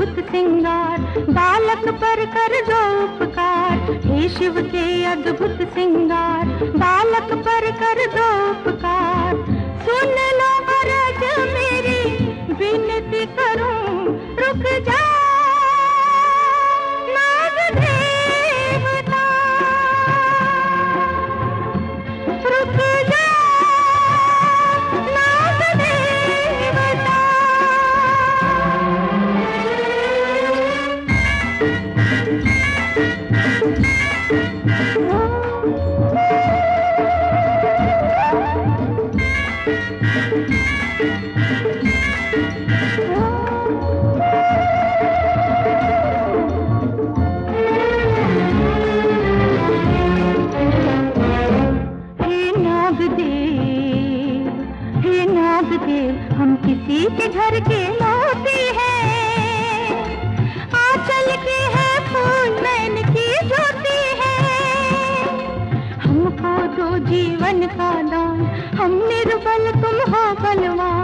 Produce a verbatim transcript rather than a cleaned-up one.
अद्भुत सिंगार, बालक पर कर दो उपकार। हे शिव के अद्भुत सिंगार, बालक पर कर दो उपकार। सुन लो अरज मेरी, विनती करूं रुक जा नाग देवता, रुक जा नाग देवता। हम किसी के घर के मोती हैं, आंचल के है फूल नैन की ज्योति है। हमको दो जीवन का दान, हम निर्बल तुम हो बलवान।